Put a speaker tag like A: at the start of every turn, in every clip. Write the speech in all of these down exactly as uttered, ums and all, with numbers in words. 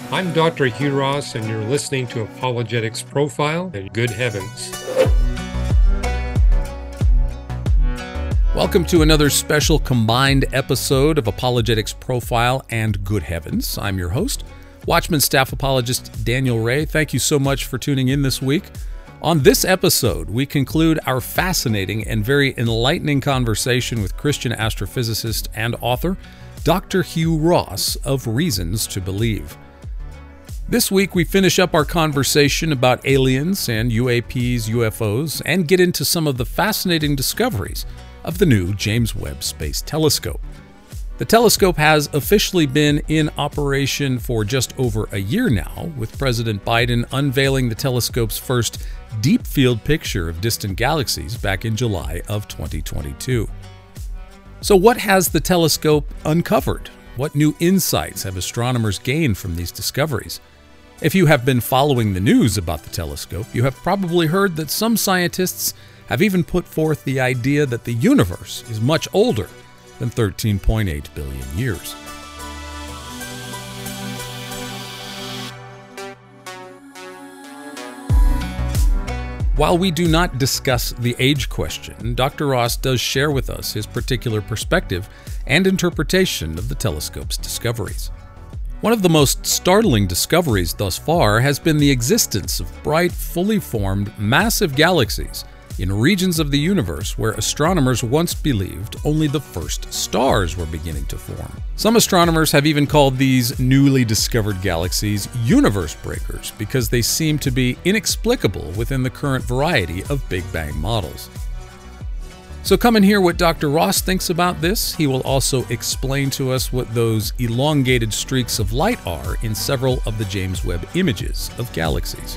A: I'm Doctor Hugh Ross, and you're listening to Apologetics Profile in Good Heavens.
B: Welcome to another special combined episode of Apologetics Profile and Good Heavens. I'm your host, Watchman Staff Apologist Daniel Ray. Thank you so much for tuning in this week. On this episode, we conclude our fascinating and very enlightening conversation with Christian astrophysicist and author, Doctor Hugh Ross of Reasons to Believe. This week, we finish up our conversation about aliens and U A Ps, U F Os, and get into some of the fascinating discoveries of the new James Webb Space Telescope. The telescope has officially been in operation for just over a year now, with President Biden unveiling the telescope's first deep field picture of distant galaxies back in July of twenty twenty-two. So what has the telescope uncovered? What new insights have astronomers gained from these discoveries? If you have been following the news about the telescope, you have probably heard that some scientists have even put forth the idea that the universe is much older than thirteen point eight billion years. While we do not discuss the age question, Doctor Ross does share with us his particular perspective and interpretation of the telescope's discoveries. One of the most startling discoveries thus far has been the existence of bright, fully formed, massive galaxies in regions of the universe where astronomers once believed only the first stars were beginning to form. Some astronomers have even called these newly discovered galaxies universe breakers because they seem to be inexplicable within the current variety of Big Bang models. So come and hear what Doctor Ross thinks about this. He will also explain to us what those elongated streaks of light are in several of the James Webb images of galaxies.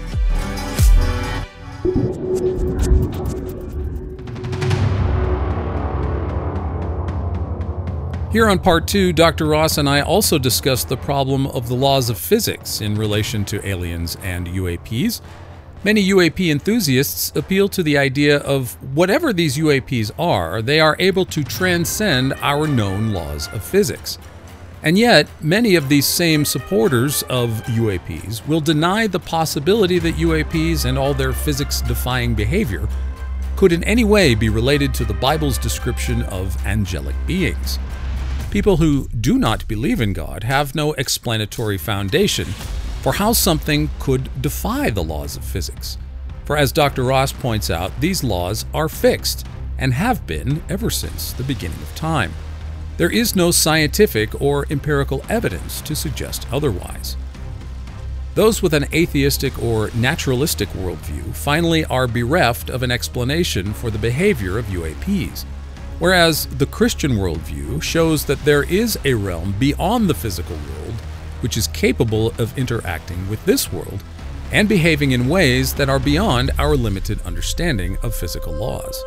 B: Here on part two, Doctor Ross and I also discuss the problem of the laws of physics in relation to aliens and U A Ps. Many U A P enthusiasts appeal to the idea of whatever these U A Ps are, they are able to transcend our known laws of physics. And yet, many of these same supporters of U A Ps will deny the possibility that U A Ps and all their physics-defying behavior could in any way be related to the Bible's description of angelic beings. People who do not believe in God have no explanatory foundation for how something could defy the laws of physics. For as Doctor Ross points out, these laws are fixed and have been ever since the beginning of time. There is no scientific or empirical evidence to suggest otherwise. Those with an atheistic or naturalistic worldview finally are bereft of an explanation for the behavior of U A Ps, whereas the Christian worldview shows that there is a realm beyond the physical world which is capable of interacting with this world and behaving in ways that are beyond our limited understanding of physical laws.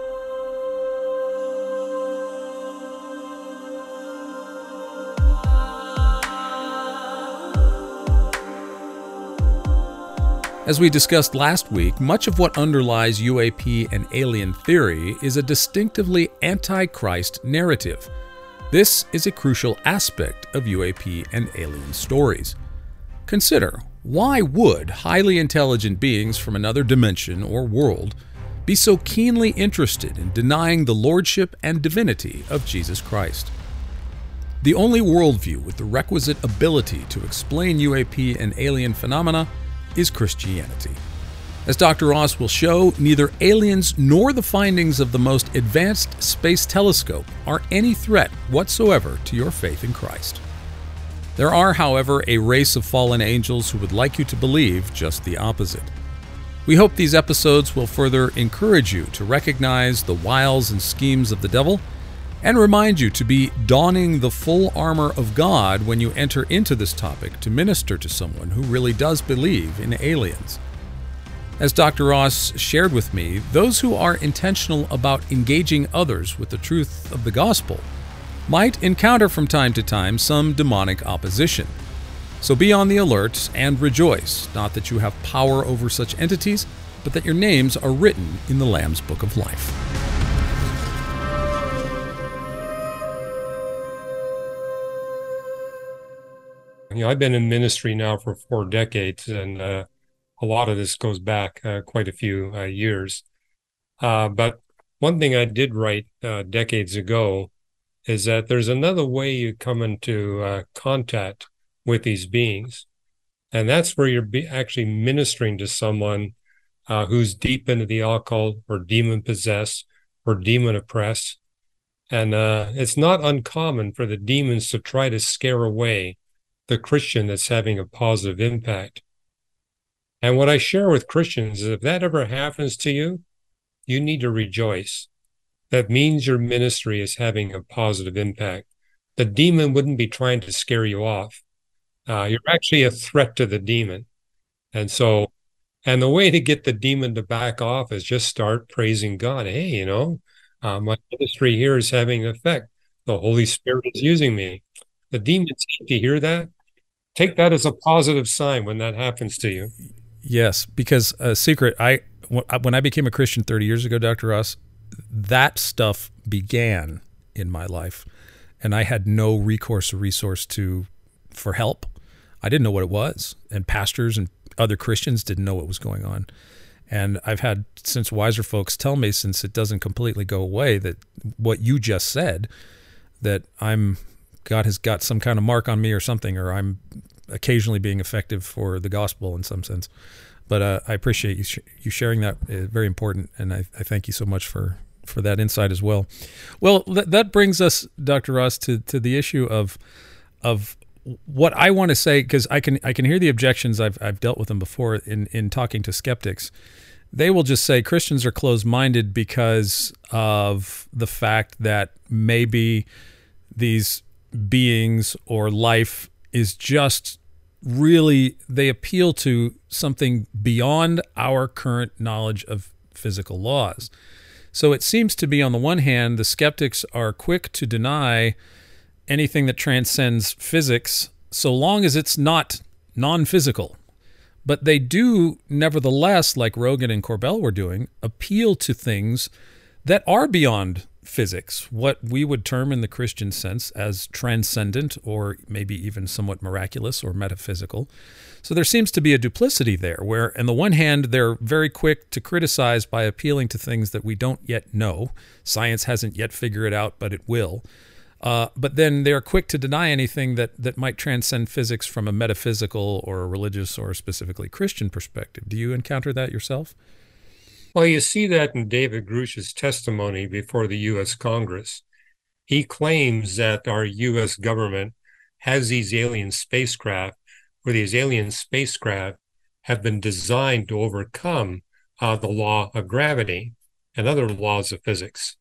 B: As we discussed last week, much of what underlies U A P and alien theory is a distinctively anti-Christ narrative. This is a crucial aspect of U A P and alien stories. Consider, why would highly intelligent beings from another dimension or world be so keenly interested in denying the lordship and divinity of Jesus Christ? The only worldview with the requisite ability to explain U A P and alien phenomena is Christianity. As Doctor Ross will show, neither aliens nor the findings of the most advanced space telescope are any threat whatsoever to your faith in Christ. There are, however, a race of fallen angels who would like you to believe just the opposite. We hope these episodes will further encourage you to recognize the wiles and schemes of the devil and remind you to be donning the full armor of God when you enter into this topic to minister to someone who really does believe in aliens. As Doctor Ross shared with me, those who are intentional about engaging others with the truth of the gospel might encounter from time to time some demonic opposition. So be on the alert and rejoice, not that you have power over such entities, but that your names are written in the Lamb's Book of Life.
A: You know, I've been in ministry now for four decades, and uh, a lot of this goes back uh, quite a few uh, years. Uh, but one thing I did write uh, decades ago is that there's another way you come into uh, contact with these beings, and that's where you're be- actually ministering to someone uh, who's deep into the occult or demon possessed or demon oppressed. And uh, it's not uncommon for the demons to try to scare away the Christian that's having a positive impact. And what I share with Christians is if that ever happens to you, you need to rejoice. That means your ministry is having a positive impact. The demon wouldn't be trying to scare you off. Uh, you're actually a threat to the demon. And so, and the way to get the demon to back off is just start praising God. Hey, you know, uh, my ministry here is having an effect. The Holy Spirit is using me. The demons need to hear that. Take that as a positive sign when that happens to you.
B: Yes, because a secret, I when I became a Christian thirty years ago, Doctor Ross, that stuff began in my life, and I had no recourse or resource to for help. I didn't know what it was, and pastors and other Christians didn't know what was going on. And I've had since wiser folks tell me, since it doesn't completely go away, that what you just said, that I'm God has got some kind of mark on me or something, or I'm occasionally being effective for the gospel in some sense. But uh, I appreciate you sh- you sharing that. Uh, very important, and I, I thank you so much for, for that insight as well. Well, th- that brings us, Doctor Ross, to, to the issue of of what I want to say, because I can I can hear the objections. I've I've dealt with them before in, in talking to skeptics. They will just say Christians are closed-minded because of the fact that maybe these beings or life is just really, they appeal to something beyond our current knowledge of physical laws. So it seems to be, on the one hand, the skeptics are quick to deny anything that transcends physics so long as it's not non-physical. But they do, nevertheless, like Rogan and Corbell were doing, appeal to things that are beyond physics, what we would term in the Christian sense as transcendent, or maybe even somewhat miraculous or metaphysical. So there seems to be a duplicity there, where on the one hand, they're very quick to criticize by appealing to things that we don't yet know. Science hasn't yet figured it out, but it will. Uh, but then they're quick to deny anything that, that might transcend physics from a metaphysical or a religious or specifically Christian perspective. Do you encounter that yourself?
A: Well, you see that in David Grush's testimony before the U S Congress. He claims that our U S government has these alien spacecraft, where these alien spacecraft have been designed to overcome uh, the law of gravity and other laws of physics.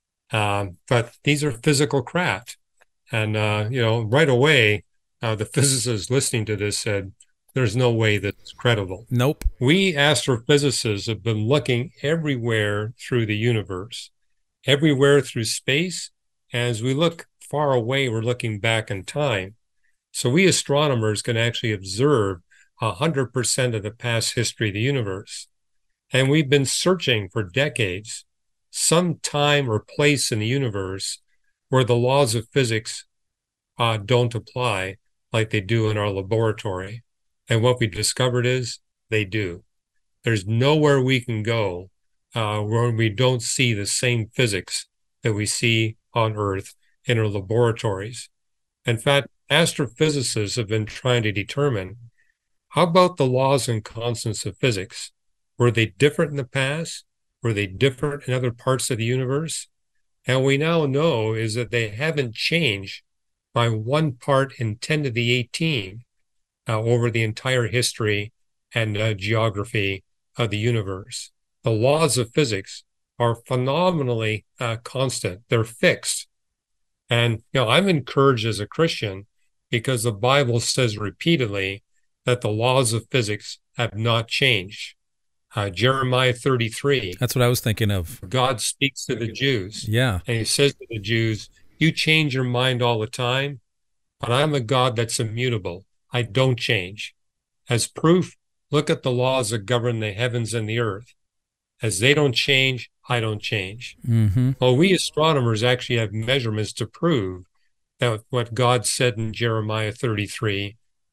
A: Um, but these are physical craft. And, uh, you know, right away, uh, the physicists listening to this said, there's no way that's credible.
B: Nope.
A: We astrophysicists have been looking everywhere through the universe, everywhere through space. As we look far away, we're looking back in time. So we astronomers can actually observe one hundred percent of the past history of the universe. And we've been searching for decades some time or place in the universe where the laws of physics uh, don't apply like they do in our laboratory. And what we discovered is they do. There's nowhere we can go uh, where we don't see the same physics that we see on Earth in our laboratories. In fact, astrophysicists have been trying to determine, how about the laws and constants of physics? Were they different in the past? Were they different in other parts of the universe? And we now know is that they haven't changed by one part in ten to the eighteen uh, over the entire history and uh, geography of the universe. The laws of physics are phenomenally uh, constant. They're fixed. And, you know, I'm encouraged as a Christian because the Bible says repeatedly that the laws of physics have not changed. Uh, Jeremiah thirty-three.
B: That's what I was thinking of.
A: God speaks to the Jews.
B: Yeah.
A: And he says to the Jews, you change your mind all the time, but I'm a God that's immutable. I don't change. As proof, look at the laws that govern the heavens and the earth. As they don't change, I don't change.
B: Mm-hmm.
A: Well, we astronomers actually have measurements to prove that what God said in Jeremiah thirty-three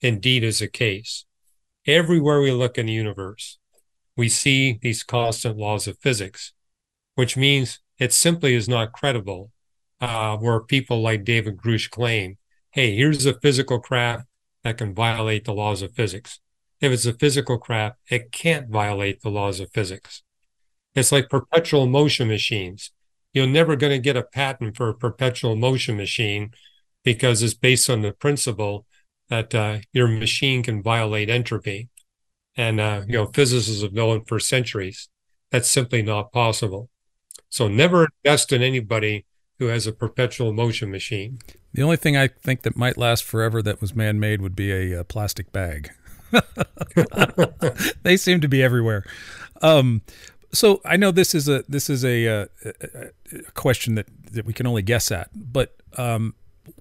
A: indeed is the case. Everywhere we look in the universe, we see these constant laws of physics, which means it simply is not credible uh, where people like David Grush claim, hey, here's a physical craft that can violate the laws of physics. If it's a physical craft, it can't violate the laws of physics. It's like perpetual motion machines. You're never going to get a patent for a perpetual motion machine because it's based on the principle that uh, your machine can violate entropy. And, uh, you know, physicists have known for centuries that's simply not possible. So never invest in anybody who has a perpetual motion machine.
B: The only thing I think that might last forever that was man-made would be a, a plastic bag. They seem to be everywhere. Um, so I know this is a this is a, a, a question that, that we can only guess at, but um,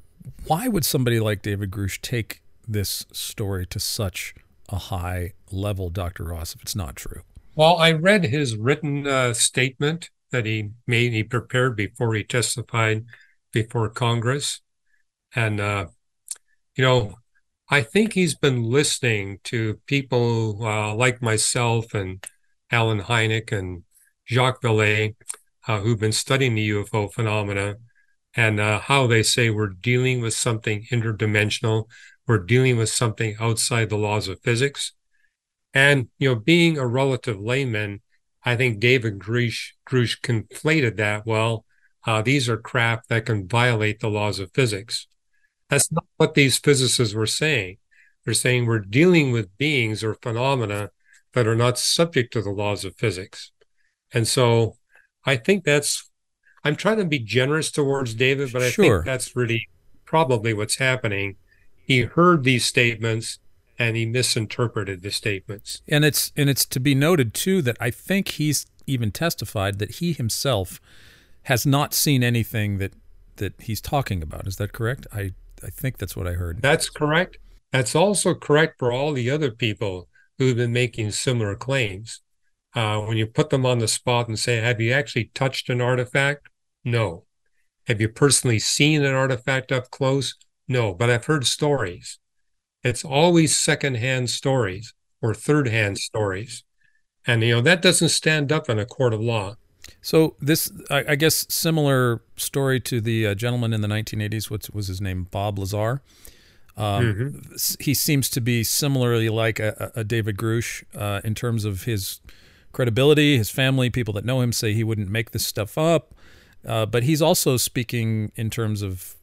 B: why would somebody like David Grush take this story to such a high level, Doctor Ross, if it's not true?
A: Well, I read his written uh, statement that he made, he prepared before he testified before Congress. And, uh, you know, I think he's been listening to people uh, like myself and Alan Hynek and Jacques Vallée, uh, who've been studying the U F O phenomena, and uh, how they say we're dealing with something interdimensional. We're dealing with something outside the laws of physics. And, you know, being a relative layman, I think David Grush, Grush conflated that. Well, uh, these are craft that can violate the laws of physics. That's not what these physicists were saying. They're saying we're dealing with beings or phenomena that are not subject to the laws of physics. And so I think that's, I'm trying to be generous towards David, but I
B: Sure.
A: think that's really probably what's happening. He heard these statements and he misinterpreted the statements.
B: And it's and it's to be noted, too, that I think he's even testified that he himself has not seen anything that, that he's talking about. Is that correct? I, I think that's what I heard.
A: That's correct. That's also correct for all the other people who've been making similar claims. Uh, when you put them on the spot and say, have you actually touched an artifact? No. Have you personally seen an artifact up close? No, but I've heard stories. It's always secondhand stories or third-hand stories. And, you know, that doesn't stand up in a court of law.
B: So this, I, I guess, similar story to the uh, gentleman in the nineteen eighties, what was his name, Bob Lazar? Um, mm-hmm. He seems to be similarly like a, a David Grush uh, in terms of his credibility. His family, people that know him, say he wouldn't make this stuff up. Uh, but he's also speaking in terms of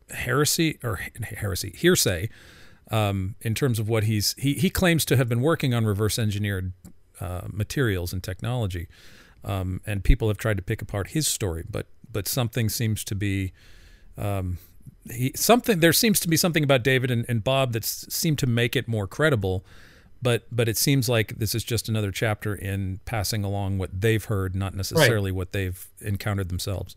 B: heresy or heresy, hearsay, um, in terms of what he's he he claims to have been working on reverse engineered uh, materials and technology, um, and people have tried to pick apart his story, but but something seems to be um, he something there seems to be something about David and, and Bob that seemed to make it more credible, but but it seems like this is just another chapter in passing along what they've heard, not necessarily right. what they've encountered themselves.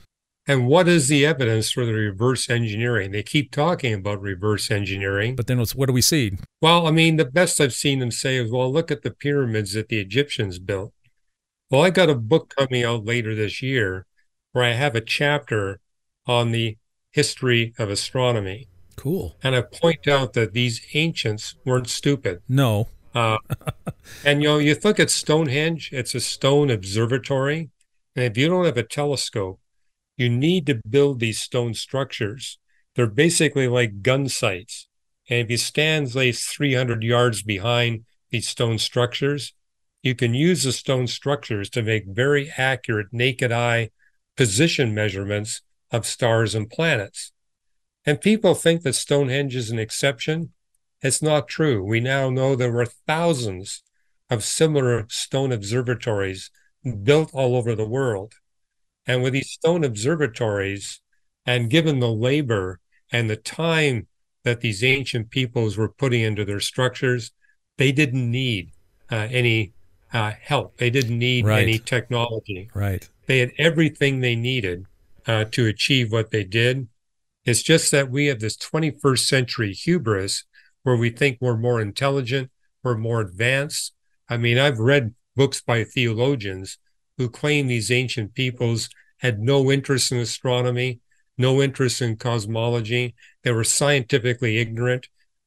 A: And what is the evidence for the reverse engineering? They keep talking about reverse engineering.
B: But then what's, what do we see?
A: Well, I mean, the best I've seen them say is, well, look at the pyramids that the Egyptians built. Well, I got a book coming out later this year where I have a chapter on the history of astronomy.
B: Cool.
A: And I point out that these ancients weren't stupid.
B: No.
A: uh, and, you know, you look at Stonehenge, it's a stone observatory. And if you don't have a telescope, you need to build these stone structures. They're basically like gun sights. And if you stand, say, three hundred yards behind these stone structures, you can use the stone structures to make very accurate naked eye position measurements of stars and planets. And people think that Stonehenge is an exception. It's not true. We now know there were thousands of similar stone observatories built all over the world. And with these stone observatories, and given the labor and the time that these ancient peoples were putting into their structures, they didn't need uh, any uh, help. They didn't need
B: right.
A: any technology.
B: Right.
A: They had everything they needed uh, to achieve what they did. It's just that we have this twenty-first century hubris where we think we're more intelligent, we're more advanced. I mean, I've read books by theologians who claim these ancient peoples had no interest in astronomy, no interest in cosmology. They were scientifically ignorant.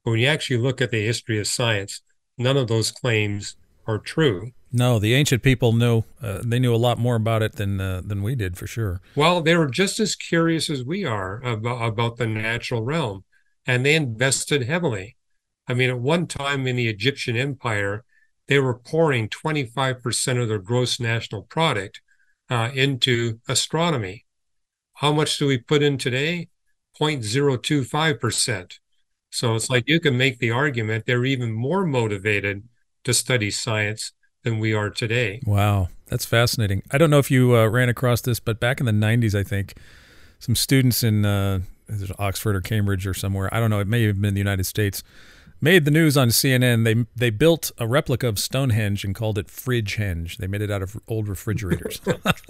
A: But when you actually look at the history of science, none of those claims are true.
B: No, the ancient people knew uh, they knew a lot more about it than uh, than we did, for sure.
A: Well, they were just as curious as we are about, about the natural realm, and they invested heavily. I mean, at one time in the Egyptian Empire, they were pouring twenty-five percent of their gross national product uh, into astronomy. How much do we put in today? zero point zero two five percent. So it's like you can make the argument they're even more motivated to study science than we are today.
B: Wow, that's fascinating. I don't know if you uh, ran across this, but back in the nineties, I think, some students in uh, Oxford or Cambridge or somewhere, I don't know, it may have been the United States, made the news on C N N. They they built a replica of Stonehenge and called it Fridgehenge. They made it out of old refrigerators.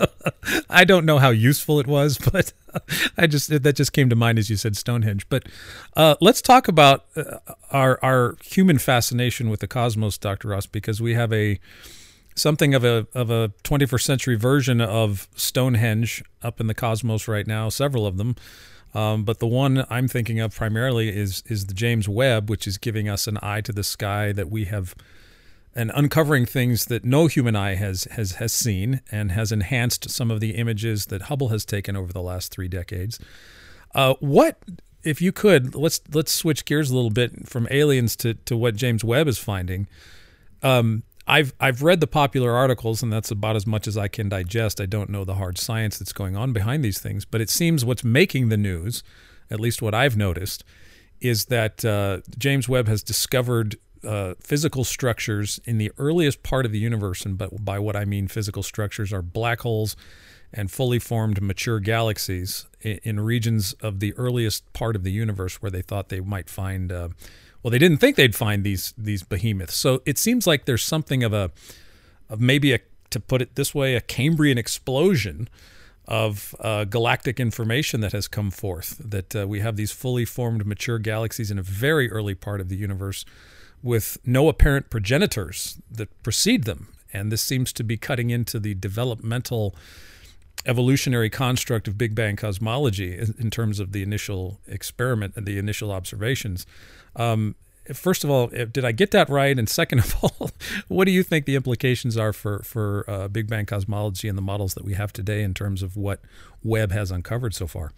B: I don't know how useful it was, but I just that just came to mind as you said Stonehenge. But uh, let's talk about uh, our our human fascination with the cosmos, Doctor Ross, because we have a something of a of a twenty-first century version of Stonehenge up in the cosmos right now. Several of them. Um, but the one I'm thinking of primarily is is the James Webb, which is giving us an eye to the sky that we have, and uncovering things that no human eye has has has seen, and has enhanced some of the images that Hubble has taken over the last three decades. Uh, what, if you could, let's let's switch gears a little bit from aliens to to what James Webb is finding. Um, I've I've read the popular articles, and that's about as much as I can digest. I don't know the hard science that's going on behind these things, but it seems what's making the news, at least what I've noticed, is that uh, James Webb has discovered uh, physical structures in the earliest part of the universe, and but by what I mean physical structures are black holes and fully formed mature galaxies in, in regions of the earliest part of the universe where they thought they might find. Uh, Well, they didn't think they'd find these these behemoths. So it seems like there's something of a, of maybe a, to put it this way, a Cambrian explosion of uh, galactic information that has come forth. That uh, we have these fully formed mature galaxies in a very early part of the universe, with no apparent progenitors that precede them. And this seems to be cutting into the developmental evolutionary construct of Big Bang cosmology in terms of the initial experiment and the initial observations. Um, first of all, did I get that right? And second of all, what do you think the implications are for, for uh, Big Bang cosmology and the models that we have today in terms of what Webb has uncovered so far?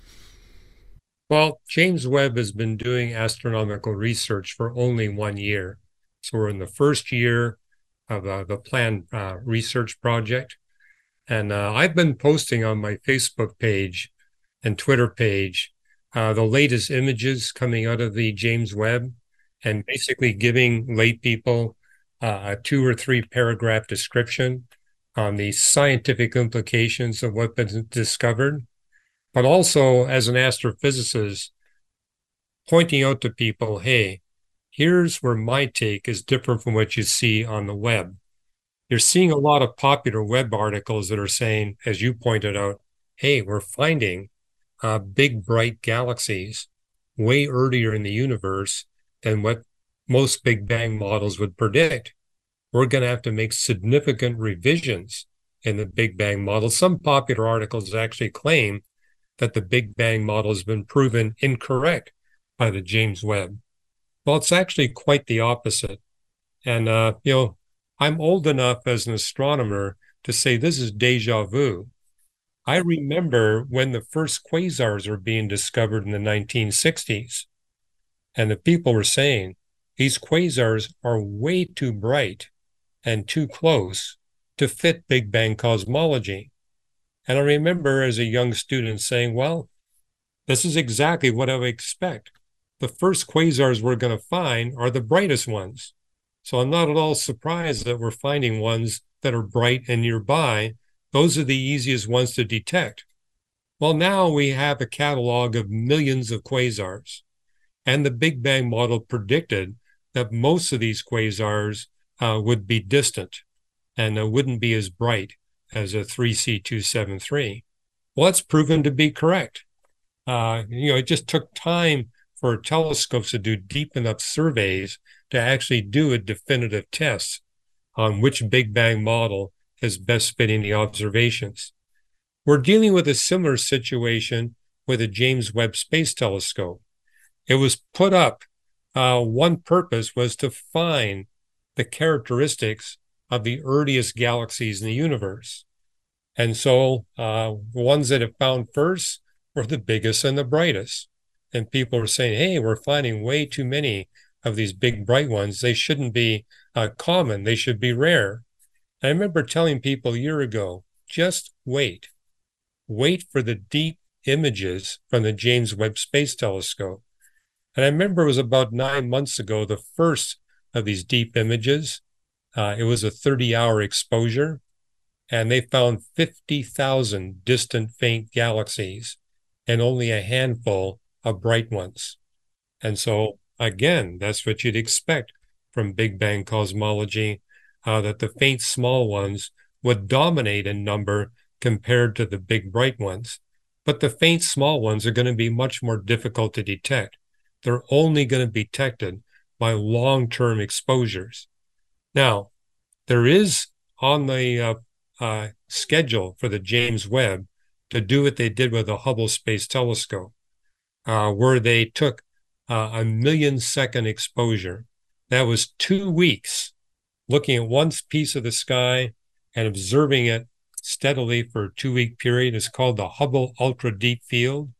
A: Well, James Webb has been doing astronomical research for only one year. So we're in the first year of uh, the planned uh, research project. And uh, I've been posting on my Facebook page and Twitter page uh, the latest images coming out of the James Webb, and basically giving lay people uh, a two or three paragraph description on the scientific implications of what's been discovered, but also as an astrophysicist, pointing out to people, hey, here's where my take is different from what you see on the web. You're seeing a lot of popular web articles that are saying, as you pointed out, hey, we're finding uh, big, bright galaxies way earlier in the universe than what most Big Bang models would predict. We're going to have to make significant revisions in the Big Bang model. Some popular articles actually claim that the Big Bang model has been proven incorrect by the James Webb. Well, it's actually quite the opposite. And, uh, you know, I'm old enough as an astronomer to say this is deja vu. I remember when the first quasars were being discovered in the nineteen sixties, and the people were saying, these quasars are way too bright and too close to fit Big Bang cosmology. And I remember as a young student saying, well, this is exactly what I would expect. The first quasars we're going to find are the brightest ones. So I'm not at all surprised that we're finding ones that are bright and nearby. Those are the easiest ones to detect. Well, now we have a catalog of millions of quasars, and the Big Bang model predicted that most of these quasars uh, would be distant and uh, wouldn't be as bright as a three C two seventy-three. Well, that's proven to be correct. Uh, you know, it just took time for telescopes to do deep enough surveys to actually do a definitive test on which Big Bang model is best fitting the observations. We're dealing with a similar situation with the James Webb Space Telescope. It was put up uh, one purpose was to find the characteristics of the earliest galaxies in the universe. And so uh, the ones that have found first were the biggest and the brightest. And people are saying, hey, we're finding way too many of these big bright ones. They shouldn't be uh, common. They should be rare. I remember telling people a year ago, just wait. Wait for the deep images from the James Webb Space Telescope. And I remember it was about nine months ago, the first of these deep images. Uh, it was a thirty-hour exposure, and they found fifty thousand distant faint galaxies and only a handful of bright ones. And so, again, that's what you'd expect from Big Bang cosmology, uh, that the faint small ones would dominate in number compared to the big bright ones. But the faint small ones are going to be much more difficult to detect. They're only going to be detected by long-term exposures. Now, there is on the uh, uh, schedule for the James Webb to do what they did with the Hubble Space Telescope, uh, where they took uh, a million second exposure. That was two weeks looking at one piece of the sky and observing it steadily for a two-week period. It's called the Hubble Ultra Deep Field.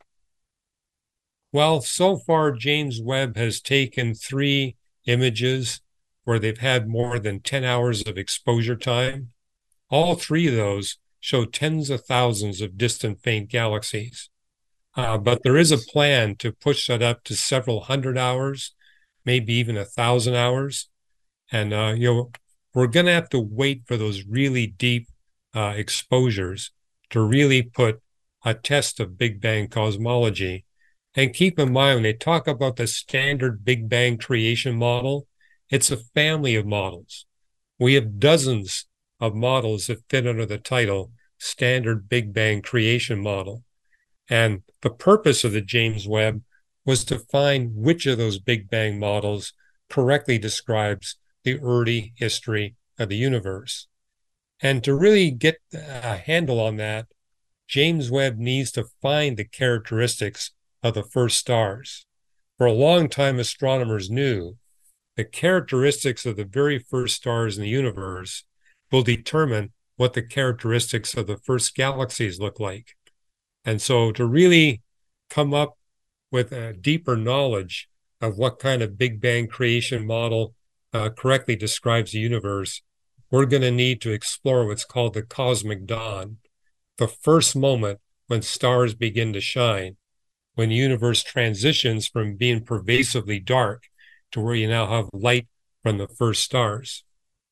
A: Well, so far, James Webb has taken three images where they've had more than ten hours of exposure time. All three of those show tens of thousands of distant faint galaxies. Uh, but there is a plan to push that up to several hundred hours, maybe even a thousand hours. And, uh, you know, we're going to have to wait for those really deep uh, exposures to really put a test of Big Bang cosmology. And keep in mind, when they talk about the standard Big Bang creation model, it's a family of models. We have dozens of models that fit under the title Standard Big Bang Creation Model. And the purpose of the James Webb was to find which of those Big Bang models correctly describes the early history of the universe. And to really get a handle on that, James Webb needs to find the characteristics of the first stars. For a long time, astronomers knew the characteristics of the very first stars in the universe will determine what the characteristics of the first galaxies look like. And so to really come up with a deeper knowledge of what kind of Big Bang creation model uh, correctly describes the universe, we're going to need to explore what's called the cosmic dawn, the first moment when stars begin to shine, when the universe transitions from being pervasively dark to where you now have light from the first stars.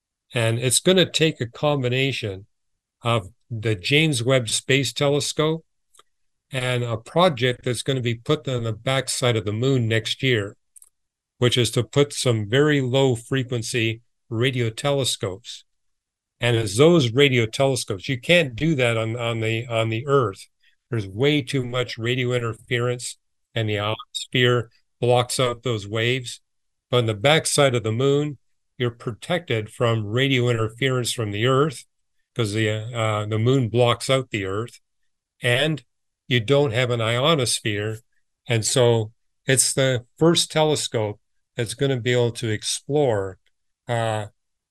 A: And it's going to take a combination of the James Webb Space Telescope and a project that's going to be put on the backside of the moon next year, which is to put some very low frequency radio telescopes. And as those radio telescopes, you can't do that on, on the on the Earth. There's way too much radio interference, and the ionosphere blocks out those waves. But on the backside of the moon, you're protected from radio interference from the Earth because the uh, the moon blocks out the Earth, and you don't have an ionosphere. And so it's the first telescope that's going to be able to explore uh,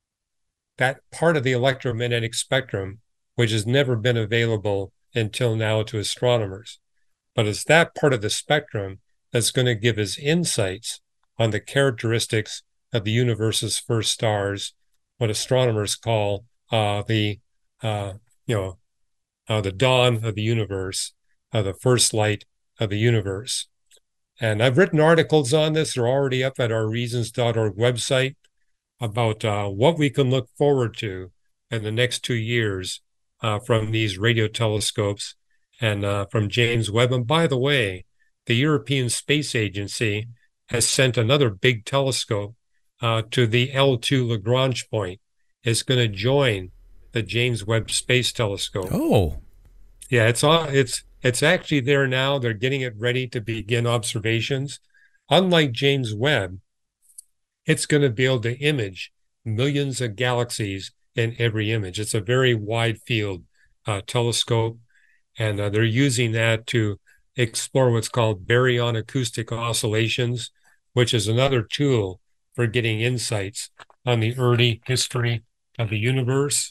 A: that part of the electromagnetic spectrum, which has never been available until now to astronomers. But it's that part of the spectrum that's going to give us insights on the characteristics of the universe's first stars, what astronomers call uh, the, uh, you know, uh, the dawn of the universe, uh, the first light of the universe. And I've written articles on this. They're already up at our reasons dot org website about uh, what we can look forward to in the next two years uh, from these radio telescopes and uh, from James Webb. And by the way, the European Space Agency has sent another big telescope uh, to the L two Lagrange point. It's going to join the James Webb Space Telescope.
B: Oh,
A: yeah, it's on. It's it's actually there now. They're getting it ready to begin observations. Unlike James Webb, it's going to be able to image millions of galaxies in every image. It's a very wide field uh, telescope, and uh, they're using that to explore what's called baryon acoustic oscillations, which is another tool for getting insights on the early history of the universe.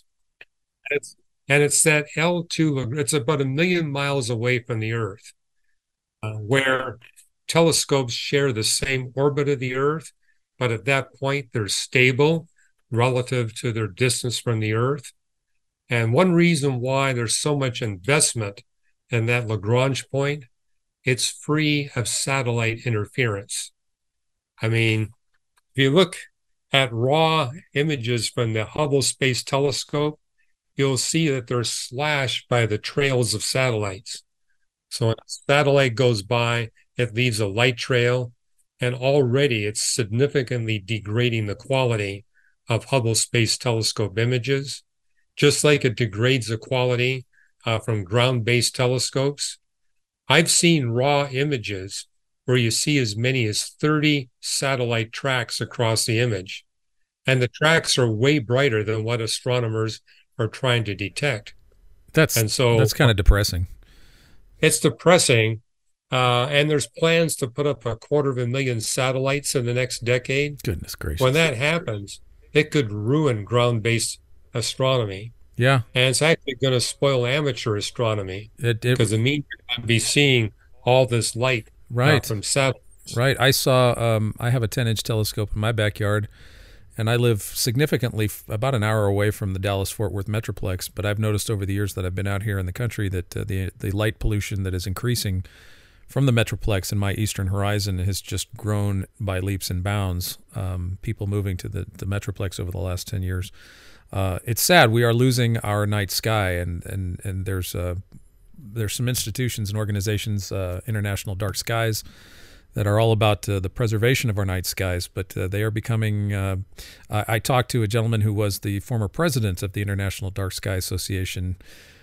A: It's, and it's that L two, it's about a million miles away from the Earth, uh, where telescopes share the same orbit of the Earth, but at that point they're stable relative to their distance from the Earth. And one reason why there's so much investment in that Lagrange point, it's free of satellite interference. I mean, if you look at raw images from the Hubble Space Telescope, you'll see that they're slashed by the trails of satellites. So when a satellite goes by, it leaves a light trail, and already it's significantly degrading the quality of Hubble Space Telescope images, just like it degrades the quality uh, from ground-based telescopes. I've seen raw images where you see as many as thirty satellite tracks across the image, and the tracks are way brighter than what astronomers are trying to detect.
B: That's
A: and so
B: that's kind of depressing.
A: It's depressing, uh, and there's plans to put up a quarter of a million satellites in the next decade.
B: Goodness gracious!
A: When that happens, it could ruin ground-based astronomy.
B: Yeah,
A: and it's actually going to spoil amateur astronomy
B: it,
A: because it means you're going to be seeing all this light
B: right
A: uh, from satellites.
B: Right. I saw. Um, I have a ten-inch telescope in my backyard, and I live significantly about an hour away from the Dallas-Fort Worth Metroplex. But I've noticed over the years that I've been out here in the country that uh, the the light pollution that is increasing from the Metroplex in my eastern horizon has just grown by leaps and bounds. Um, people moving to the, the Metroplex over the last ten years. Uh, it's sad. We are losing our night sky, and and and there's uh, there's some institutions and organizations, uh, International Dark Skies, that are all about uh, the preservation of our night skies. But uh, they are becoming. Uh, I, I talked to a gentleman who was the former president of the International Dark Sky Association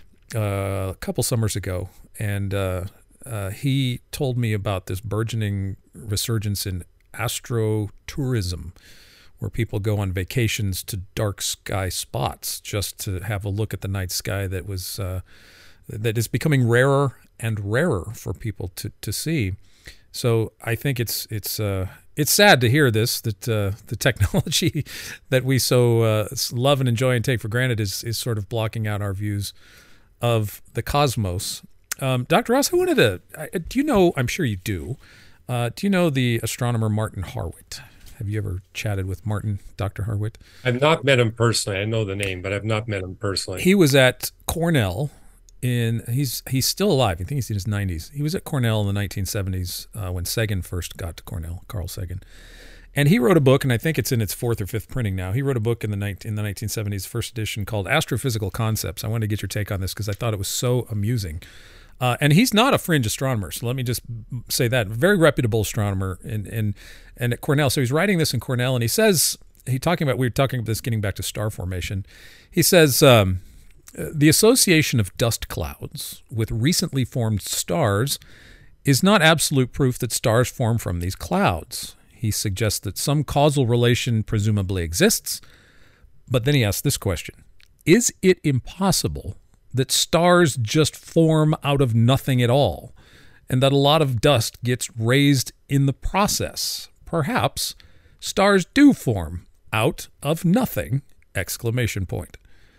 B: uh, a couple summers ago, and uh, uh, he told me about this burgeoning resurgence in astrotourism, where people go on vacations to dark sky spots just to have a look at the night sky that was uh, that is becoming rarer and rarer for people to, to see. So I think it's it's uh, it's sad to hear this, that uh, the technology that we so uh, love and enjoy and take for granted is is sort of blocking out our views of the cosmos. Um, Doctor Ross, I wanted to. Do you know? I'm sure you do. Uh, do you know the astronomer Martin Harwitt? Have you ever chatted with Martin, Doctor Harwitt?
A: I've not met him personally. I know the name, but I've not met him personally.
B: He was at Cornell in, he's he's still alive. I think he's in his nineties. He was at Cornell in the nineteen seventies uh, when Sagan first got to Cornell, Carl Sagan. And he wrote a book, and I think it's in its fourth or fifth printing now. He wrote a book in the ni- in the nineteen seventies, first edition, called Astrophysical Concepts. I wanted to get your take on this because I thought it was so amusing. Uh, and he's not a fringe astronomer, so let me just say that. Very reputable astronomer and and and at Cornell. So he's writing this in Cornell, and he says, he talking about, we were talking about this getting back to star formation. He says, um, the association of dust clouds with recently formed stars is not absolute proof that stars form from these clouds. He suggests that some causal relation presumably exists, but then he asks this question: is it impossible that stars just form out of nothing at all, and that a lot of dust gets raised in the process? Perhaps stars do form out of nothing! Exclamation point.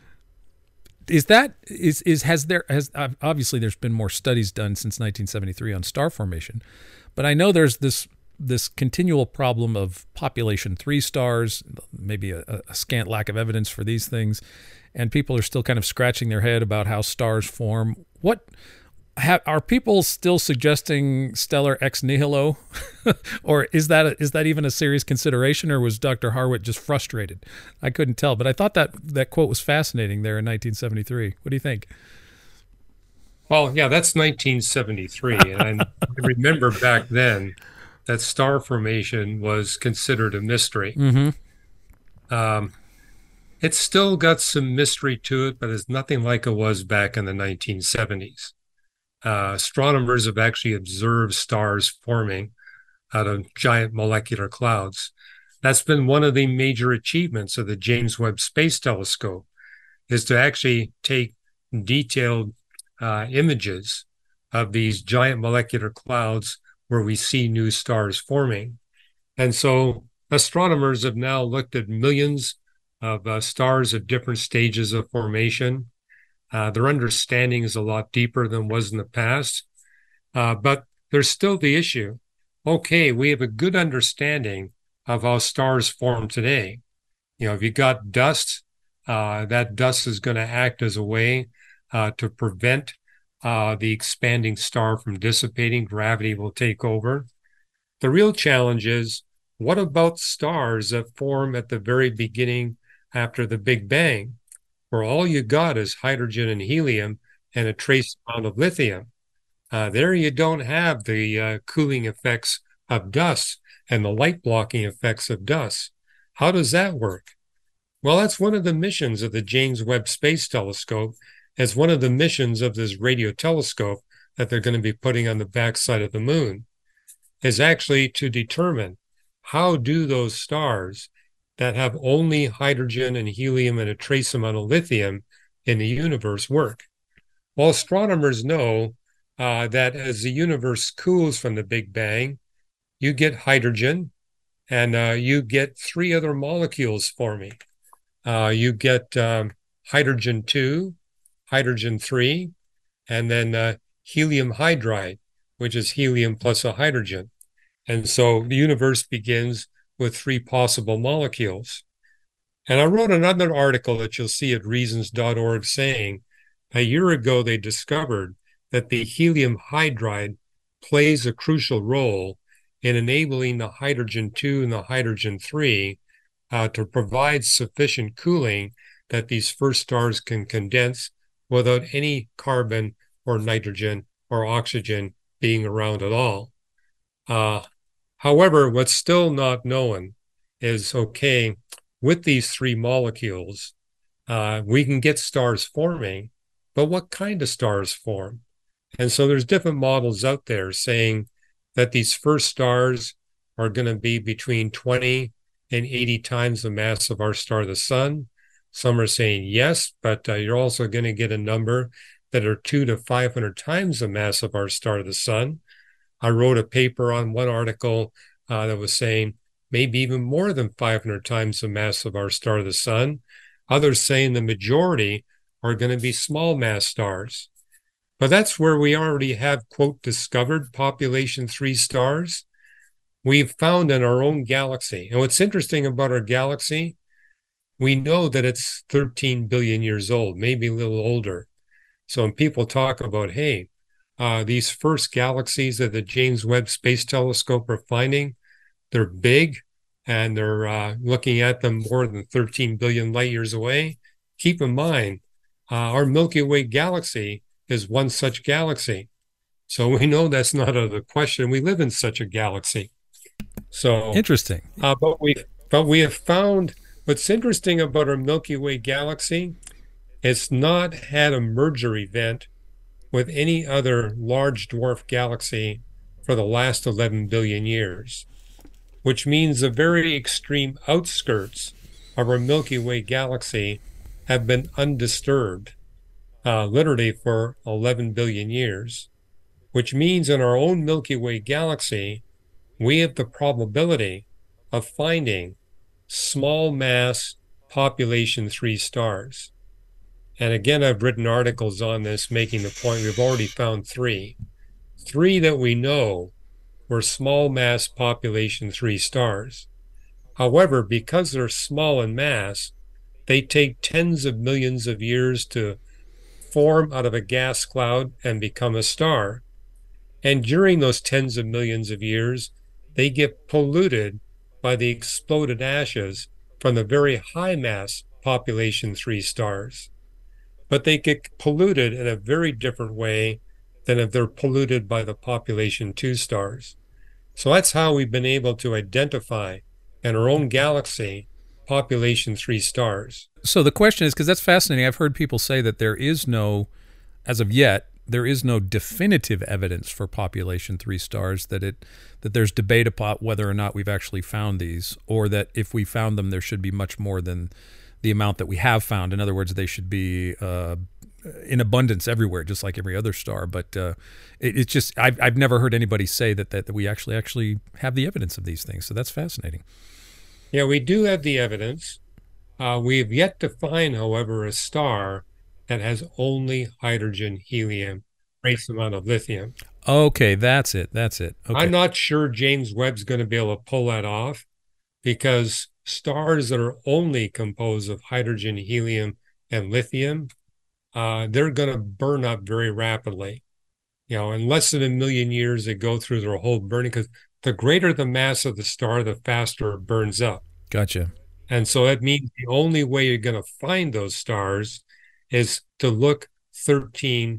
B: Is that is is has there has obviously there's been more studies done since nineteen seventy-three on star formation, but I know there's this this continual problem of population three stars, maybe a, a scant lack of evidence for these things, and people are still kind of scratching their head about how stars form. What ha, are people still suggesting stellar ex nihilo, or is that a, is that even a serious consideration, or was Doctor Harwitt just frustrated? I couldn't tell, but I thought that that quote was fascinating there in nineteen seventy-three. What do you think?
A: Well, yeah, that's nineteen seventy-three, and I remember back then that star formation was considered a mystery.
B: Mm-hmm.
A: Um, it's still got some mystery to it, but it's nothing like it was back in the nineteen seventies. Uh, astronomers have actually observed stars forming out of giant molecular clouds. That's been one of the major achievements of the James Webb Space Telescope, is to actually take detailed uh, images of these giant molecular clouds where we see new stars forming. And so astronomers have now looked at millions of uh, stars at different stages of formation. Uh, their understanding is a lot deeper than was in the past. Uh, but there's still the issue. Okay, we have a good understanding of how stars form today. You know, if you got dust, uh, that dust is going to act as a way uh, to prevent uh, the expanding star from dissipating. Gravity will take over. The real challenge is, what about stars that form at the very beginning after the Big Bang, where all you got is hydrogen and helium and a trace amount of lithium? Uh, there you don't have the uh, cooling effects of dust and the light blocking effects of dust. How does that work? Well, that's one of the missions of the James Webb Space Telescope, as one of the missions of this radio telescope that they're going to be putting on the backside of the moon, is actually to determine how do those stars that have only hydrogen and helium and a trace amount of lithium in the universe work. Well, astronomers know uh, that as the universe cools from the Big Bang, you get hydrogen and uh, you get three other molecules forming. Uh, you get um, hydrogen two, hydrogen three, and then uh, helium hydride, which is helium plus a hydrogen. And so the universe begins with three possible molecules. And I wrote another article that you'll see at reasons dot org saying a year ago they discovered that the helium hydride plays a crucial role in enabling the hydrogen two and the hydrogen three uh, to provide sufficient cooling that these first stars can condense without any carbon or nitrogen or oxygen being around at all. Uh, however, what's still not known is, okay, with these three molecules, uh, we can get stars forming, but what kind of stars form? And so there's different models out there saying that these first stars are going to be between twenty and eighty times the mass of our star, the sun. Some are saying yes, but uh, you're also going to get a number that are two to five hundred times the mass of our star, the sun. I wrote a paper on one article uh, that was saying maybe even more than five hundred times the mass of our star, the sun. Others saying the majority are going to be small mass stars. But that's where we already have, quote, discovered population three stars. We've found in our own galaxy. And what's interesting about our galaxy, we know that it's thirteen billion years old, maybe a little older. So when people talk about, hey, uh, these first galaxies that the James Webb Space Telescope are finding, they're big and they're uh, looking at them more than thirteen billion light years away. Keep in mind, uh, our Milky Way galaxy is one such galaxy. So we know that's not out of the question. We live in such a galaxy. So
B: interesting.
A: Uh, but we but we have found what's interesting about our Milky Way galaxy. It's not had a merger event with any other large dwarf galaxy for the last eleven billion years, which means the very extreme outskirts of our Milky Way galaxy have been undisturbed, uh, literally for eleven billion years, which means in our own Milky Way galaxy, we have the probability of finding small mass population three stars. And again, I've written articles on this making the point we've already found three. Three that we know were small mass population three stars. However, because they're small in mass, they take tens of millions of years to form out of a gas cloud and become a star. And during those tens of millions of years, they get polluted by the exploded ashes from the very high mass population three stars. But they get polluted in a very different way than if they're polluted by the population two stars. So that's how we've been able to identify in our own galaxy population three stars.
B: So the question is, because that's fascinating, I've heard people say that there is no, as of yet, there is no definitive evidence for population three stars, that it that there's debate about whether or not we've actually found these, or that if we found them, there should be much more than the amount that we have found. In other words, they should be uh, in abundance everywhere, just like every other star. But uh, it, it's just I've I've never heard anybody say that, that that we actually actually have the evidence of these things. So that's fascinating.
A: Yeah, we do have the evidence. Uh, we have yet to find, however, a star that has only hydrogen, helium, trace amount of lithium.
B: Okay, that's it. That's it. Okay.
A: I'm not sure James Webb's going to be able to pull that off, because stars that are only composed of hydrogen, helium, and lithium, uh, they're going to burn up very rapidly. You know, in less than a million years, they go through their whole burning, because the greater the mass of the star, the faster it burns up.
B: Gotcha.
A: And so that means the only way you're going to find those stars is to look thirteen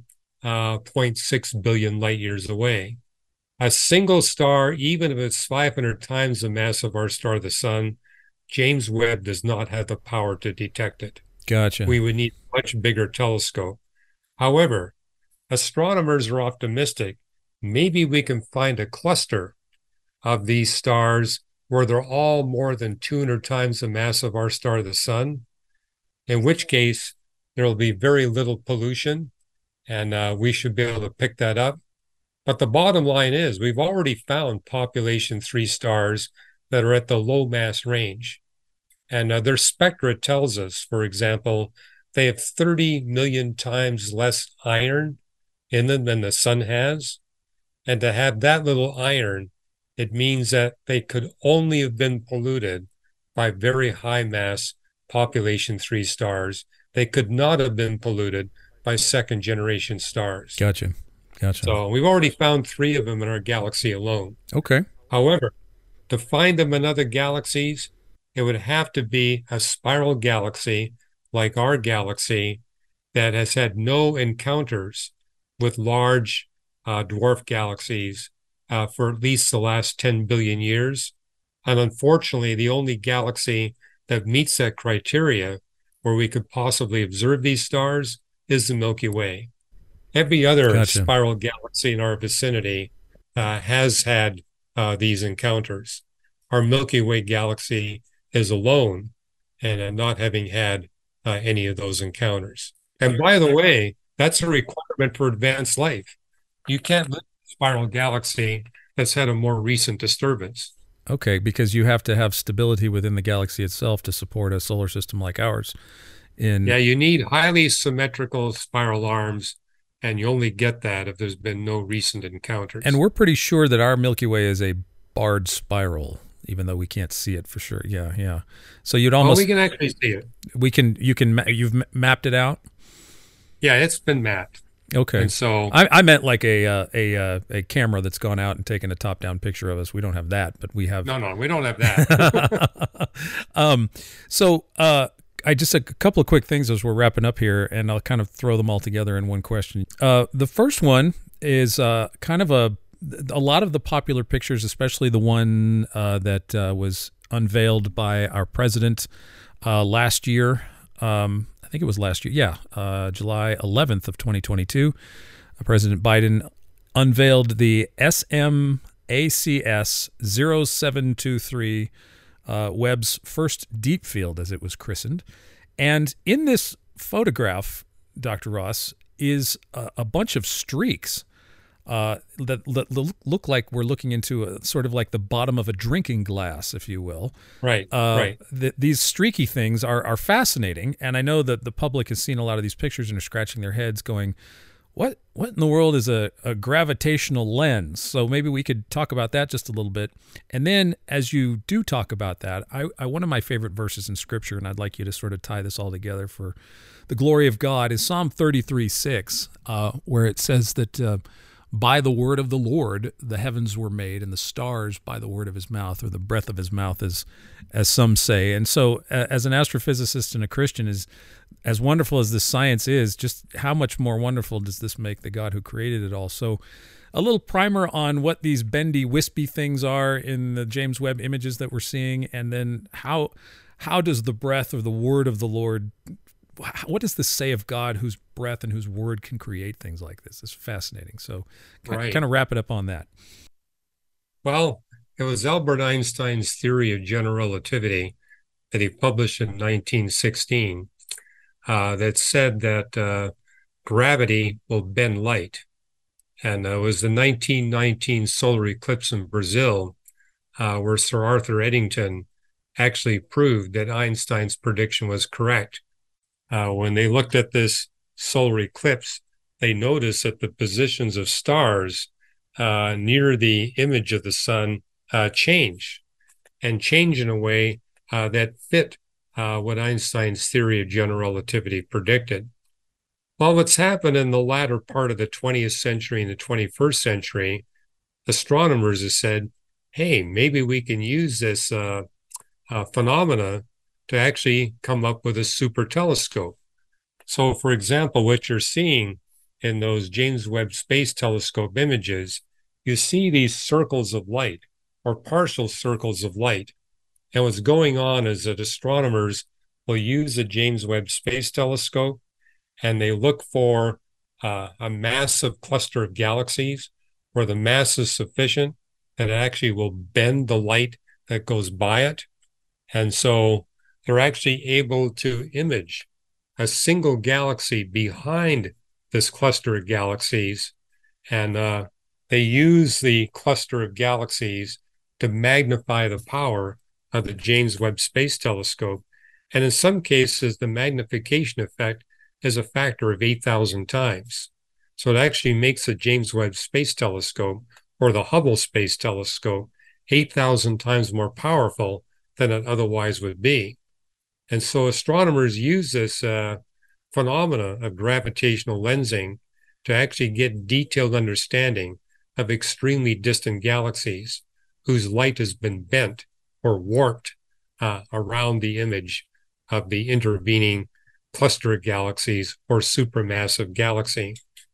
A: point six billion light years away. A single star, even if it's five hundred times the mass of our star, the sun, James Webb does not have the power to detect it.
B: Gotcha.
A: We would need a much bigger telescope. However, astronomers are optimistic. Maybe we can find a cluster of these stars where they're all more than two hundred times the mass of our star, the sun, in which case there will be very little pollution, and uh, we should be able to pick that up. But the bottom line is we've already found population three stars that are at the low mass range. And uh, their spectra tells us, for example, they have thirty million times less iron in them than the sun has. And to have that little iron, it means that they could only have been polluted by very high mass population three stars. They could not have been polluted by second generation stars.
B: Gotcha. Gotcha.
A: So we've already found three of them in our galaxy alone.
B: Okay.
A: However, to find them in other galaxies, it would have to be a spiral galaxy like our galaxy that has had no encounters with large uh, dwarf galaxies uh, for at least the last ten billion years. And unfortunately, the only galaxy that meets that criteria where we could possibly observe these stars is the Milky Way. Every other
B: Gotcha.
A: spiral galaxy in our vicinity uh, has had uh, these encounters. Our Milky Way galaxy is alone and uh, not having had uh, any of those encounters. And by the way, that's a requirement for advanced life. You can't live in a spiral galaxy that's had a more recent disturbance.
B: Okay, because you have to have stability within the galaxy itself to support a solar system like ours. In
A: Yeah, you need highly symmetrical spiral arms, and you only get that if there's been no recent encounters.
B: And we're pretty sure that our Milky Way is a barred spiral, even though we can't see it for sure. Yeah, yeah. So you'd almost.
A: Oh, we can actually see it.
B: We can. You can. You've mapped it out.
A: Yeah, it's been mapped.
B: Okay.
A: And so
B: I, I meant like a uh, a uh, a camera that's gone out and taken a top down picture of us. We don't have that, but we have.
A: No, no, we don't have that.
B: um. So uh. I just a couple of quick things as we're wrapping up here, and I'll kind of throw them all together in one question. Uh, the first one is uh, kind of a a lot of the popular pictures, especially the one uh, that uh, was unveiled by our president uh, last year. Um, I think it was last year. Yeah, uh, July eleventh of twenty twenty-two. Uh, President Biden unveiled the S M A C S zero seven two three. Uh, Webb's first deep field, as it was christened. And in this photograph, Doctor Ross, is a, a bunch of streaks uh, that, that look like we're looking into a, sort of like the bottom of a drinking glass, if you will.
A: Right,
B: uh,
A: right.
B: Th- these streaky things are, are fascinating, and I know that the public has seen a lot of these pictures and are scratching their heads going, What what in the world is a, a gravitational lens? So maybe we could talk about that just a little bit. And then as you do talk about that, I, I one of my favorite verses in Scripture, and I'd like you to sort of tie this all together for the glory of God, is Psalm thirty-three six, uh, where it says that uh, by the word of the Lord the heavens were made, and the stars by the word of his mouth, or the breath of his mouth, as, as some say. And so uh, as an astrophysicist and a Christian, is as wonderful as this science is, just how much more wonderful does this make the God who created it all? So a little primer on what these bendy, wispy things are in the James Webb images that we're seeing, and then how how does the breath of the word of the Lord, what does this say of God whose breath and whose word can create things like this? It's fascinating. So kind,
A: Right.
B: kind of wrap it up on that.
A: Well, it was Albert Einstein's theory of general relativity that he published in nineteen sixteen uh, that said that uh, gravity will bend light. And uh, it was the nineteen nineteen solar eclipse in Brazil, uh, where Sir Arthur Eddington actually proved that Einstein's prediction was correct. Uh, when they looked at this solar eclipse, they noticed that the positions of stars uh, near the image of the sun uh, change, and change in a way uh, that fit uh, what Einstein's theory of general relativity predicted. Well, what's happened in the latter part of the twentieth century and the twenty-first century, astronomers have said, hey, maybe we can use this uh, uh, phenomena to actually come up with a super telescope. So, for example, what you're seeing in those James Webb Space Telescope images, you see these circles of light or partial circles of light. And what's going on is that astronomers will use the James Webb Space Telescope and they look for uh, a massive cluster of galaxies where the mass is sufficient that it actually will bend the light that goes by it. And so they're actually able to image a single galaxy behind this cluster of galaxies. And uh, they use the cluster of galaxies to magnify the power of the James Webb Space Telescope. And in some cases, the magnification effect is a factor of eight thousand times. So it actually makes the James Webb Space Telescope or the Hubble Space Telescope eight thousand times more powerful than it otherwise would be. And so astronomers use this uh, phenomena of gravitational lensing to actually get detailed understanding of extremely distant galaxies whose light has been bent or warped uh, around the image of the intervening cluster of galaxies or supermassive galaxy.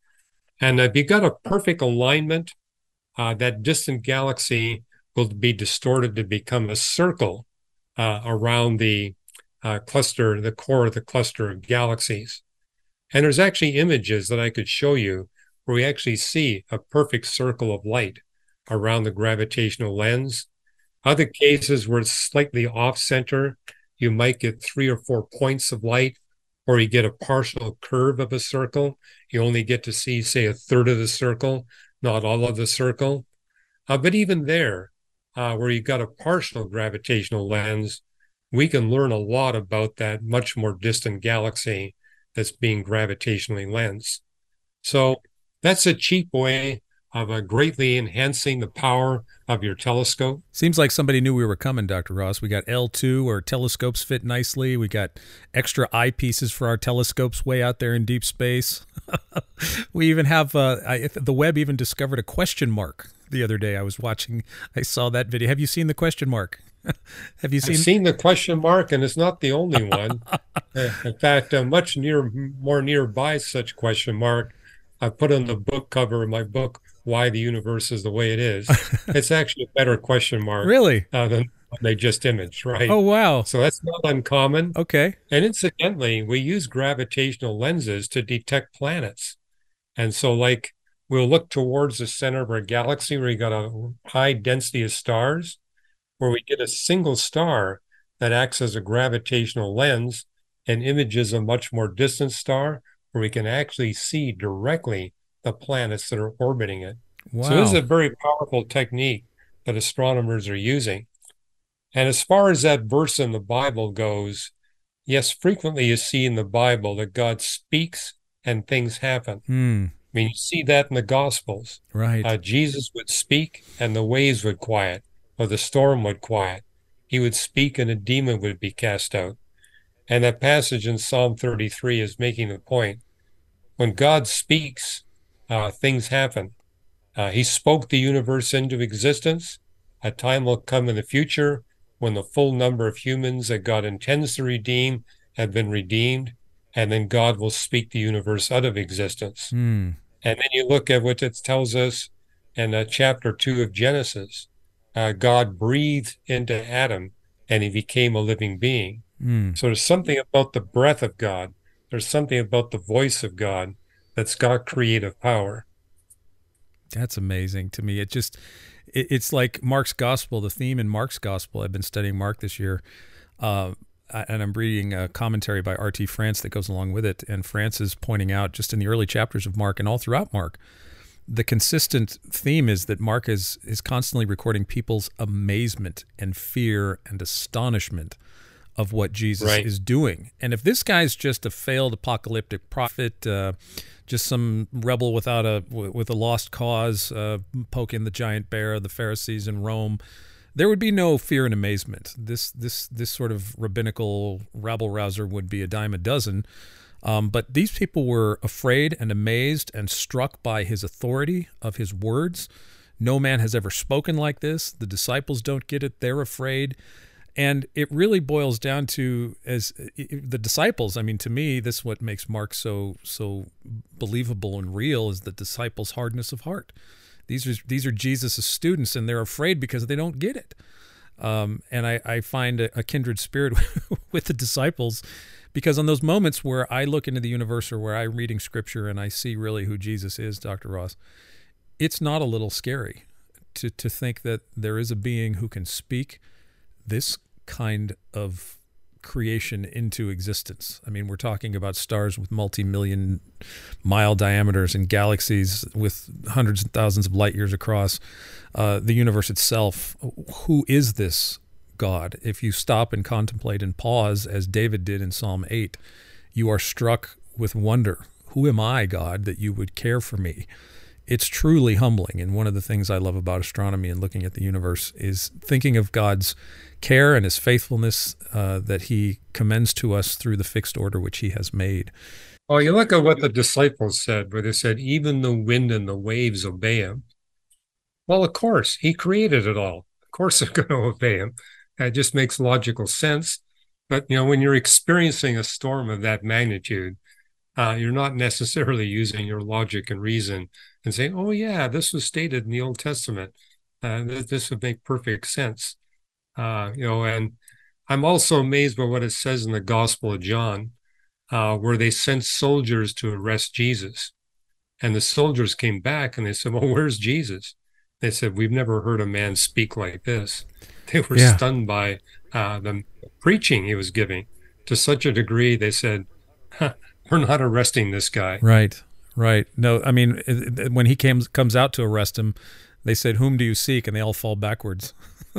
A: And if you got a perfect alignment, uh, that distant galaxy will be distorted to become a circle uh, around the uh, cluster, the core of the cluster of galaxies. And there's actually images that I could show you where we actually see a perfect circle of light around the gravitational lens. Other cases where it's slightly off center, you might get three or four points of light, or you get a partial curve of a circle. You only get to see, say, a third of the circle, not all of the circle. Uh, but even there, uh, where you've got a partial gravitational lens, we can learn a lot about that much more distant galaxy that's being gravitationally lensed. So that's a cheap way of uh, greatly enhancing the power of your telescope.
B: Seems like somebody knew we were coming, Doctor Ross. We got L two, our telescopes fit nicely. We got extra eyepieces for our telescopes way out there in deep space. We even have, uh, I, the Webb even discovered a question mark the other day. I was watching, I saw that video. Have you seen the question mark? Have you seen?
A: I've seen the question mark, and it's not the only one. uh, in fact, uh, much near, more nearby such question mark, I put on the book cover of my book, Why the Universe is the Way It Is. It's actually a better question mark
B: really?
A: uh, than they just imaged, right?
B: Oh, wow.
A: So that's not uncommon.
B: Okay.
A: And incidentally, we use gravitational lenses to detect planets. And so, like, we'll look towards the center of our galaxy where you got a high density of stars, where we get a single star that acts as a gravitational lens and images a much more distant star, where we can actually see directly the planets that are orbiting it.
B: Wow.
A: So this is a very powerful technique that astronomers are using. And as far as that verse in the Bible goes, yes, frequently you see in the Bible that God speaks and things happen.
B: Hmm.
A: I mean, you see that in the Gospels.
B: Right.
A: Uh, Jesus would speak and the waves would quiet, or the storm would quiet. He would speak and a demon would be cast out. And that passage in Psalm thirty-three is making the point. When God speaks, uh, things happen. Uh, he spoke the universe into existence. A time will come in the future when the full number of humans that God intends to redeem have been redeemed, and then God will speak the universe out of existence.
B: Hmm.
A: And then you look at what it tells us in uh, chapter two of Genesis. Uh, God breathed into Adam, and he became a living being.
B: Hmm.
A: So there's something about the breath of God. There's something about the voice of God that's got creative power.
B: That's amazing to me. It just, it, it's like Mark's gospel, the theme in Mark's gospel. I've been studying Mark this year. Uh, and I'm reading a commentary by R T France that goes along with it, and France is pointing out just in the early chapters of Mark and all throughout Mark, the consistent theme is that Mark is is constantly recording people's amazement and fear and astonishment of what Jesus right. is doing. And if this guy's just a failed apocalyptic prophet, uh, just some rebel without a with a lost cause, uh, poking the giant bear of the Pharisees in Rome, there would be no fear and amazement. This this this sort of rabbinical rabble rouser would be a dime a dozen. Um, but these people were afraid and amazed and struck by his authority of his words. No man has ever spoken like this. The disciples don't get it. They're afraid. And it really boils down to, as the disciples, I mean, to me, this is what makes Mark so so believable and real, is the disciples' hardness of heart. These are these are Jesus' students, and they're afraid because they don't get it. Um, and I, I find a, a kindred spirit with the disciples, because on those moments where I look into the universe or where I'm reading scripture and I see really who Jesus is, Doctor Ross, it's not a little scary to, to think that there is a being who can speak this kind of creation into existence. I mean, we're talking about stars with multi-million mile diameters and galaxies with hundreds and thousands of light years across, uh, the universe itself. Who is this God? If you stop and contemplate and pause, as David did in Psalm eight, you are struck with wonder. Who am I, God, that you would care for me? It's truly humbling. And one of the things I love about astronomy and looking at the universe is thinking of God's care and his faithfulness uh, that he commends to us through the fixed order which he has made.
A: Well, you look at what the disciples said, where they said, even the wind and the waves obey him. Well, of course, he created it all. Of course they're going to obey him. That just makes logical sense. But, you know, when you're experiencing a storm of that magnitude, uh, you're not necessarily using your logic and reason and saying, oh, yeah, this was stated in the Old Testament. Uh, th- this would make perfect sense. Uh, you know, and I'm also amazed by what it says in the Gospel of John, uh, where they sent soldiers to arrest Jesus. And the soldiers came back and they said, well, where's Jesus? They said, we've never heard a man speak like this. They were yeah. stunned by uh, the preaching he was giving to such a degree. They said, huh, we're not arresting this guy.
B: Right, right. No, I mean, when he came, comes out to arrest him, they said, whom do you seek? And they all fall backwards.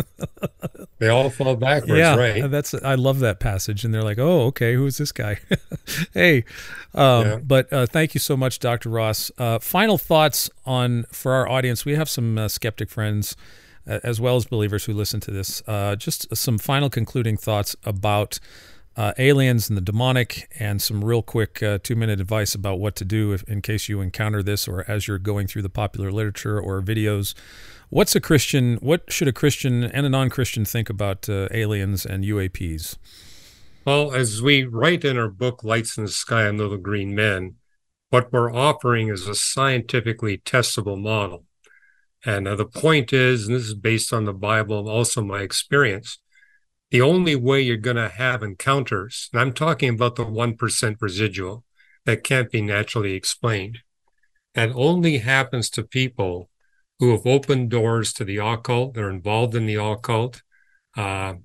A: They all fall backwards,
B: yeah,
A: right?
B: That's I love that passage, and they're like, "Oh, okay, who is this guy?" hey, um, yeah. but uh, thank you so much, Doctor Ross. Uh, final thoughts on for our audience. We have some uh, skeptic friends, uh, as well as believers who listen to this. Uh, just some final concluding thoughts about uh, aliens and the demonic, and some real quick uh, two-minute advice about what to do if, in case you encounter this, or as you're going through the popular literature or videos. What's a Christian? What should a Christian and a non-Christian think about uh, aliens and U A Ps?
A: Well, as we write in our book, Lights in the Sky and Little Green Men, what we're offering is a scientifically testable model. And uh, the point is, and this is based on the Bible and also my experience, the only way you're going to have encounters, and I'm talking about the one percent residual that can't be naturally explained, that only happens to people who have opened doors to the occult, they're involved in the occult, uh,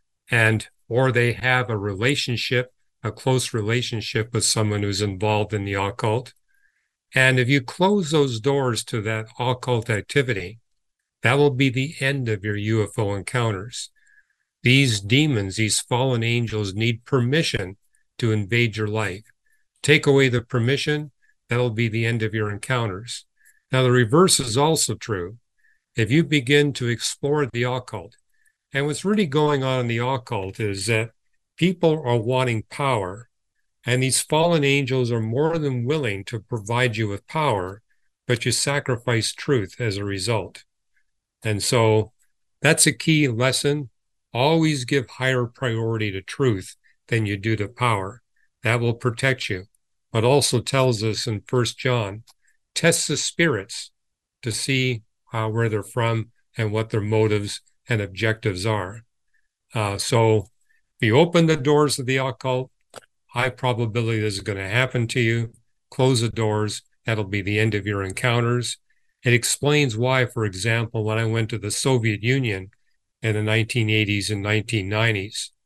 A: and or they have a relationship, a close relationship with someone who's involved in the occult. And if you close those doors to that occult activity, that will be the end of your U F O encounters. These demons, these fallen angels, need permission to invade your life. Take away the permission, that'll be the end of your encounters. Now, the reverse is also true. If you begin to explore the occult, and what's really going on in the occult is that people are wanting power, and these fallen angels are more than willing to provide you with power, but you sacrifice truth as a result. And so that's a key lesson. Always give higher priority to truth than you do to power. That will protect you. But also tells us in First John, test the spirits to see uh, where they're from and what their motives and objectives are. Uh, so if you open the doors of the occult, high probability this is going to happen to you. Close the doors, that'll be the end of your encounters. It explains why, for example, when I went to the Soviet Union in the nineteen eighties and nineteen nineties,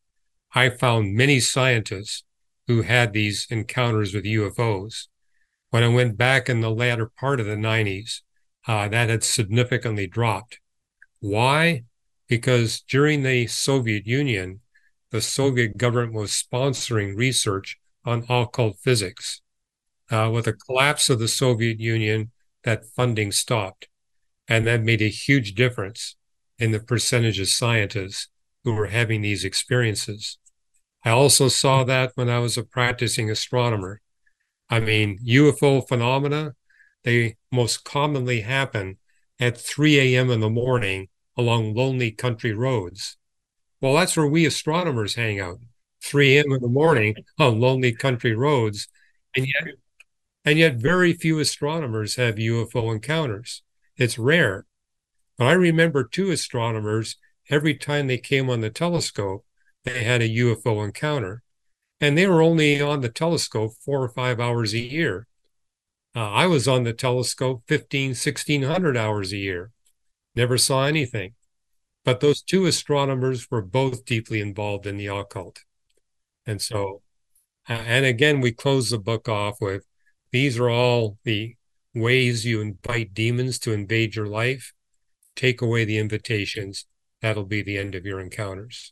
A: I found many scientists who had these encounters with U F Os. When I went back in the latter part of the nineties, uh, that had significantly dropped. Why? Because during the Soviet Union, the Soviet government was sponsoring research on occult physics. Uh, with the collapse of the Soviet Union, that funding stopped. And that made a huge difference in the percentage of scientists who were having these experiences. I also saw that when I was a practicing astronomer. I mean, U F O phenomena, they most commonly happen at three a m in the morning along lonely country roads. Well, that's where we astronomers hang out, three a m in the morning on lonely country roads. And yet, and yet very few astronomers have U F O encounters. It's rare. But I remember two astronomers, every time they came on the telescope, they had a U F O encounter. And they were only on the telescope four or five hours a year. Uh, I was on the telescope fifteen, sixteen hundred hours a year. Never saw anything. But those two astronomers were both deeply involved in the occult. And so, uh, and again, we close the book off with, these are all the ways you invite demons to invade your life. Take away the invitations. That'll be the end of your encounters.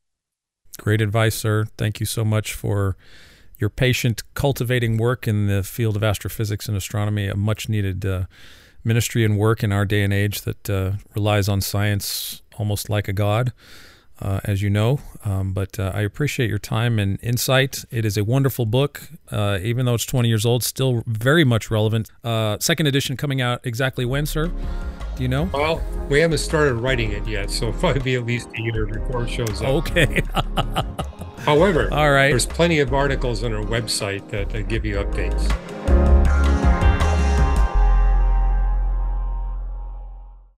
B: Great advice, sir. Thank you so much for your patient, cultivating work in the field of astrophysics and astronomy, a much-needed uh, ministry and work in our day and age that uh, relies on science almost like a god, uh, as you know. Um, but uh, I appreciate your time and insight. It is a wonderful book, uh, even though it's twenty years old, still very much relevant. Uh, second edition coming out exactly when, sir? Do you know?
A: Well, we haven't started writing it yet, so it'll probably be at least a year before it shows up.
B: Okay.
A: However,
B: all right,
A: there's plenty of articles on our website that, that give you updates.